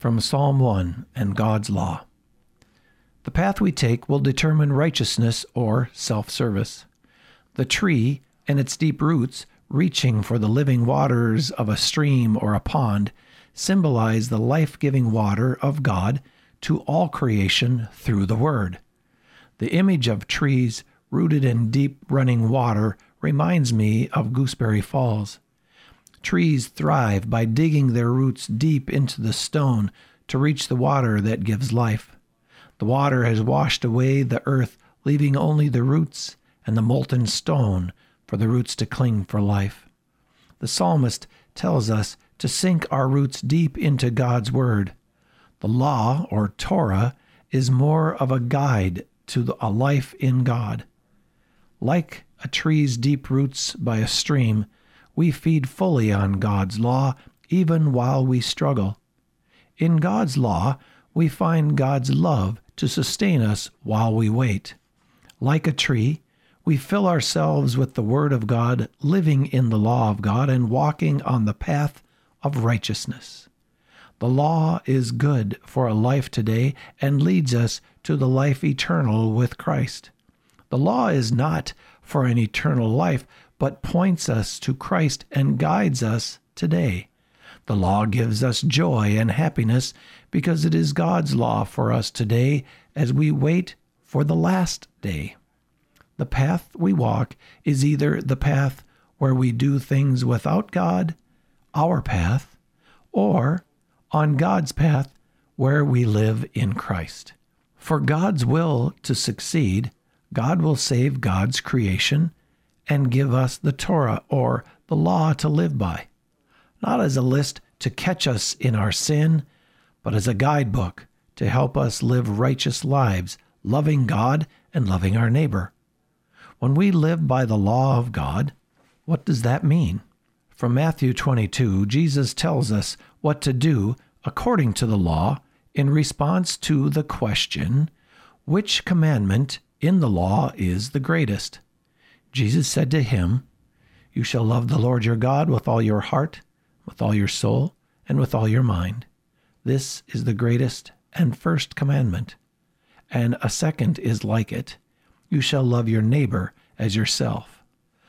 from Psalm 1 and God's Law. The path we take will determine righteousness or self-service. The tree and its deep roots, reaching for the living waters of a stream or a pond, symbolize the life-giving water of God to all creation through the Word. The image of trees rooted in deep running water reminds me of Gooseberry Falls. Trees thrive by digging their roots deep into the stone to reach the water that gives life. The water has washed away the earth, leaving only the roots and the molten stone for the roots to cling for life. The psalmist tells us to sink our roots deep into God's Word. The law, or Torah, is more of a guide to a life in God. Like a tree's deep roots by a stream, we feed fully on God's law even while we struggle. In God's law, we find God's love to sustain us while we wait. Like a tree, we fill ourselves with the Word of God, living in the law of God and walking on the path of righteousness. The law is good for a life today and leads us to the life eternal with Christ. The law is not for an eternal life, but points us to Christ and guides us today. The law gives us joy and happiness because it is God's law for us today as we wait for the last day. The path we walk is either the path where we do things without God, our path, or on God's path where we live in Christ. For God's will to succeed, God will save God's creation and give us the Torah, or the law, to live by, not as a list to catch us in our sin, but as a guidebook to help us live righteous lives, loving God and loving our neighbor. When we live by the law of God, what does that mean? From Matthew 22, Jesus tells us what to do according to the law in response to the question, which commandment in the law is the greatest? Jesus said to him, "You shall love the Lord your God with all your heart, with all your soul, and with all your mind. This is the greatest and first commandment. And a second is like it. You shall love your neighbor as yourself.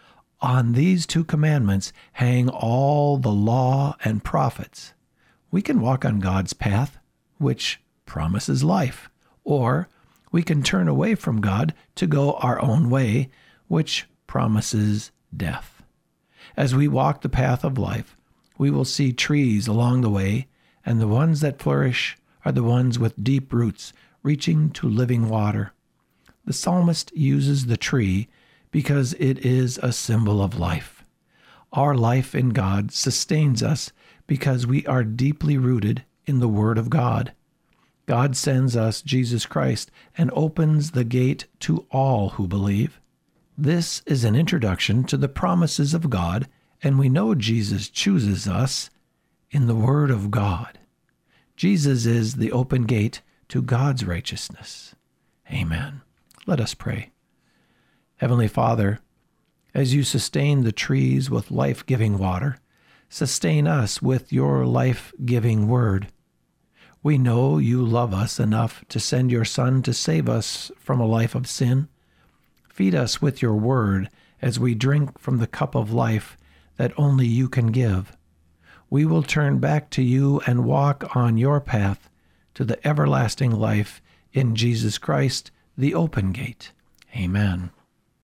On these two commandments hang all the law and prophets." We can walk on God's path, which promises life, or we can turn away from God to go our own way, which promises death. As we walk the path of life, we will see trees along the way, and the ones that flourish are the ones with deep roots reaching to living water. The psalmist uses the tree because it is a symbol of life. Our life in God sustains us because we are deeply rooted in the Word of God. God sends us Jesus Christ and opens the gate to all who believe. This is an introduction to the promises of God, and we know Jesus chooses us in the Word of God. Jesus is the open gate to God's righteousness. Amen. Let us pray. Heavenly Father, as you sustain the trees with life-giving water, sustain us with your life-giving word. We know you love us enough to send your Son to save us from a life of sin. Feed us with your word as we drink from the cup of life that only you can give. We will turn back to you and walk on your path to the everlasting life in Jesus Christ, the open gate. Amen.